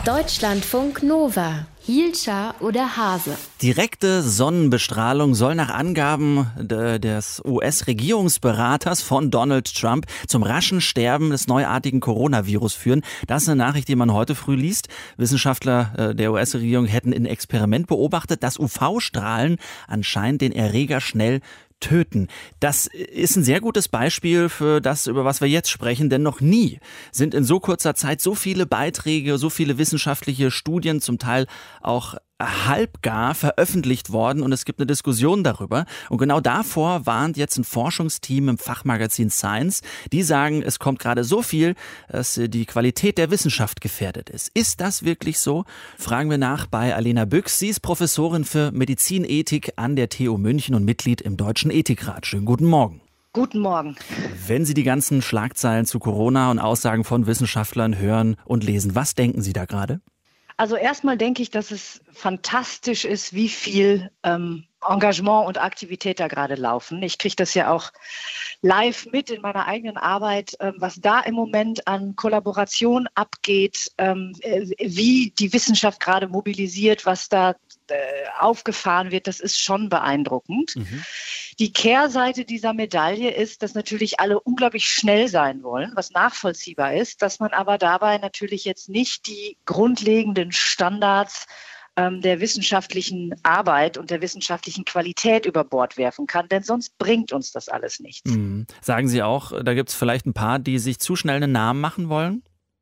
Deutschlandfunk Nova. Hielscher oder Hase? Direkte Sonnenbestrahlung soll nach Angaben des US-Regierungsberaters von Donald Trump zum raschen Sterben des neuartigen Coronavirus führen. Das ist eine Nachricht, die man heute früh liest. Wissenschaftler der US-Regierung hätten in Experiment beobachtet, dass UV-Strahlen anscheinend den Erreger schnell töten. Das ist ein sehr gutes Beispiel für das, über was wir jetzt sprechen, denn noch nie sind in so kurzer Zeit so viele Beiträge, so viele wissenschaftliche Studien, zum Teil auch halbgar veröffentlicht worden und es gibt eine Diskussion darüber. Und genau davor warnt jetzt ein Forschungsteam im Fachmagazin Science. Die sagen, es kommt gerade so viel, dass die Qualität der Wissenschaft gefährdet ist. Ist das wirklich so? Fragen wir nach bei Alena Büchs. Sie ist Professorin für Medizinethik an der TU München und Mitglied im Deutschen Ethikrat. Schönen guten Morgen. Guten Morgen. Wenn Sie die ganzen Schlagzeilen zu Corona und Aussagen von Wissenschaftlern hören und lesen, was denken Sie da gerade? Also erstmal denke ich, dass es fantastisch ist, wie viel Engagement und Aktivität da gerade laufen. Ich kriege das ja auch live mit in meiner eigenen Arbeit, was da im Moment an Kollaboration abgeht, wie die Wissenschaft gerade mobilisiert, was da aufgefahren wird, das ist schon beeindruckend. Die Kehrseite dieser Medaille ist, dass natürlich alle unglaublich schnell sein wollen, was nachvollziehbar ist, dass man aber dabei natürlich jetzt nicht die grundlegenden Standards der wissenschaftlichen Arbeit und der wissenschaftlichen Qualität über Bord werfen kann, denn sonst bringt uns das alles nichts. Sagen Sie auch, da gibt es vielleicht ein paar, die sich zu schnell einen Namen machen wollen?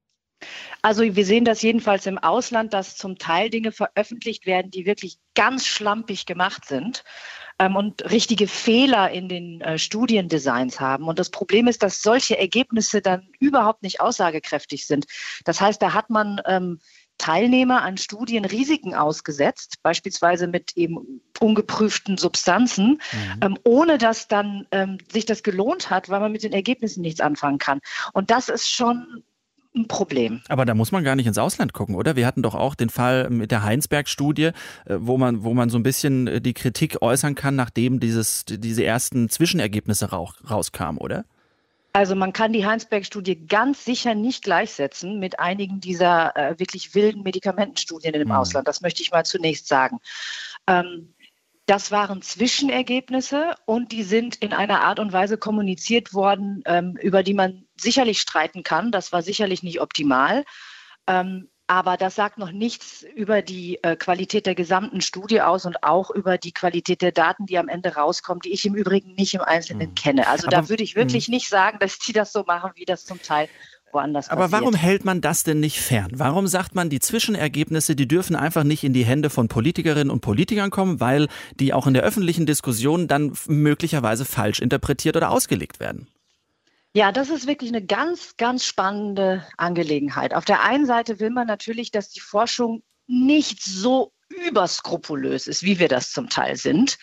Also wir sehen das jedenfalls im Ausland, dass zum Teil Dinge veröffentlicht werden, die wirklich ganz schlampig gemacht sind und richtige Fehler in den Studiendesigns haben. Und das Problem ist, dass solche Ergebnisse dann überhaupt nicht aussagekräftig sind. Das heißt, da hat man Teilnehmer an Studien Risiken ausgesetzt, beispielsweise mit eben ungeprüften Substanzen, ohne dass dann sich das gelohnt hat, weil man mit den Ergebnissen nichts anfangen kann. Und das ist schon ein Problem. Aber da muss man gar nicht ins Ausland gucken, oder? Wir hatten doch auch den Fall mit der Heinsberg-Studie, wo man so ein bisschen die Kritik äußern kann, nachdem diese ersten Zwischenergebnisse rauskamen, oder? Also man kann die Heinsberg-Studie ganz sicher nicht gleichsetzen mit einigen dieser wirklich wilden Medikamentenstudien im Ausland. Das möchte ich mal zunächst sagen. Das waren Zwischenergebnisse und die sind in einer Art und Weise kommuniziert worden, über die man sicherlich streiten kann. Das war sicherlich nicht optimal. Aber das sagt noch nichts über die Qualität der gesamten Studie aus und auch über die Qualität der Daten, die am Ende rauskommen, die ich im Übrigen nicht im Einzelnen kenne. Also da würde ich wirklich nicht sagen, dass die das so machen, wie das zum Teil woanders passiert. Aber warum hält man das denn nicht fern? Warum sagt man, die Zwischenergebnisse, die dürfen einfach nicht in die Hände von Politikerinnen und Politikern kommen, weil die auch in der öffentlichen Diskussion dann möglicherweise falsch interpretiert oder ausgelegt werden? Ja, das ist wirklich eine ganz, ganz spannende Angelegenheit. Auf der einen Seite will man natürlich, dass die Forschung nicht so überskrupulös ist, wie wir das zum Teil sind,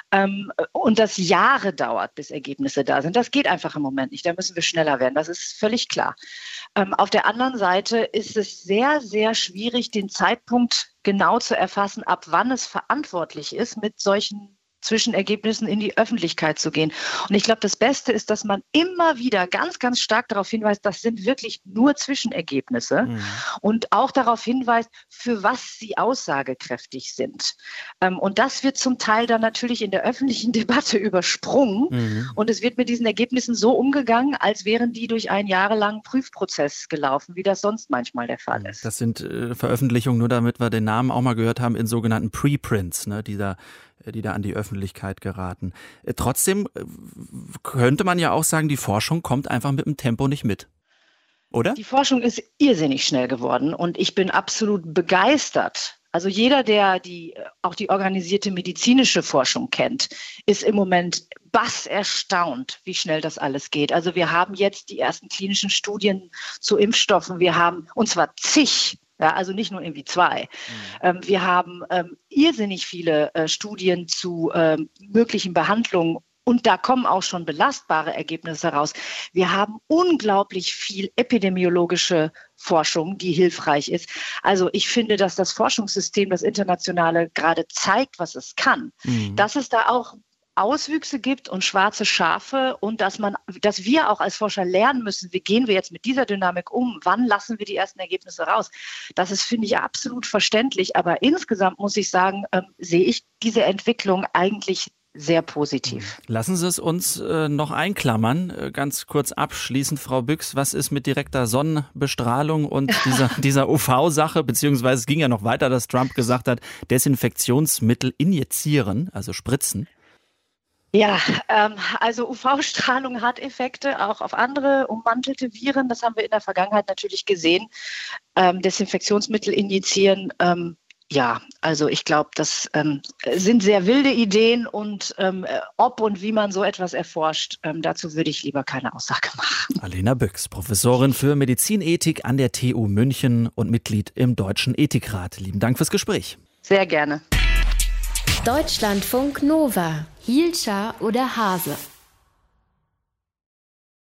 und das Jahre dauert, bis Ergebnisse da sind. Das geht einfach im Moment nicht. Da müssen wir schneller werden. Das ist völlig klar. Auf der anderen Seite ist es sehr, sehr schwierig, den Zeitpunkt genau zu erfassen, ab wann es verantwortlich ist, mit solchen Zwischenergebnissen in die Öffentlichkeit zu gehen. Und ich glaube, das Beste ist, dass man immer wieder ganz, ganz stark darauf hinweist, das sind wirklich nur Zwischenergebnisse und auch darauf hinweist, für was sie aussagekräftig sind. Und das wird zum Teil dann natürlich in der öffentlichen Debatte übersprungen und es wird mit diesen Ergebnissen so umgegangen, als wären die durch einen jahrelangen Prüfprozess gelaufen, wie das sonst manchmal der Fall ist. Das sind Veröffentlichungen, nur damit wir den Namen auch mal gehört haben, in sogenannten Preprints, ne, die da an die Öffentlichkeit geraten. Trotzdem könnte man ja auch sagen, die Forschung kommt einfach mit dem Tempo nicht mit, oder? Die Forschung ist irrsinnig schnell geworden und ich bin absolut begeistert. Also jeder, der auch die organisierte medizinische Forschung kennt, ist im Moment erstaunt, wie schnell das alles geht. Also wir haben jetzt die ersten klinischen Studien zu Impfstoffen. Wir haben, und zwar zig. Ja, also nicht nur irgendwie 2. Wir haben irrsinnig viele Studien zu möglichen Behandlungen und da kommen auch schon belastbare Ergebnisse raus. Wir haben unglaublich viel epidemiologische Forschung, die hilfreich ist. Also ich finde, dass das Forschungssystem, das internationale, gerade zeigt, was es kann. Dass es da auch Auswüchse gibt und schwarze Schafe und dass wir auch als Forscher lernen müssen, wie gehen wir jetzt mit dieser Dynamik um, wann lassen wir die ersten Ergebnisse raus. Das ist, finde ich, absolut verständlich. Aber insgesamt muss ich sagen, sehe ich diese Entwicklung eigentlich sehr positiv. Lassen Sie es uns noch einklammern. Ganz kurz abschließend, Frau Büchs, was ist mit direkter Sonnenbestrahlung und dieser UV-Sache, beziehungsweise es ging ja noch weiter, dass Trump gesagt hat, Desinfektionsmittel injizieren, also spritzen? Ja, also UV-Strahlung hat Effekte auch auf andere ummantelte Viren. Das haben wir in der Vergangenheit natürlich gesehen. Desinfektionsmittel injizieren, ja, also ich glaube, das sind sehr wilde Ideen und ob und wie man so etwas erforscht, dazu würde ich lieber keine Aussage machen. Alena Büchs, Professorin für Medizinethik an der TU München und Mitglied im Deutschen Ethikrat. Lieben Dank fürs Gespräch. Sehr gerne. Deutschlandfunk Nova. Hielscher oder Hase?